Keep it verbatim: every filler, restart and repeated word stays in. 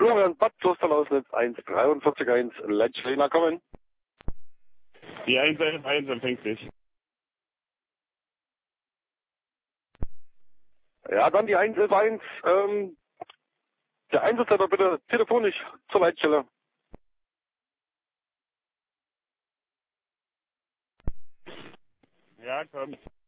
Florian Bad, Klosterlausnitz eins drei vier eins, Leitschläger kommen. Die eins elf eins empfängt dich. Ja, dann die eins elf eins, ähm, der Einsatzleiter bitte telefonisch zur Leitstelle. Ja, kommt.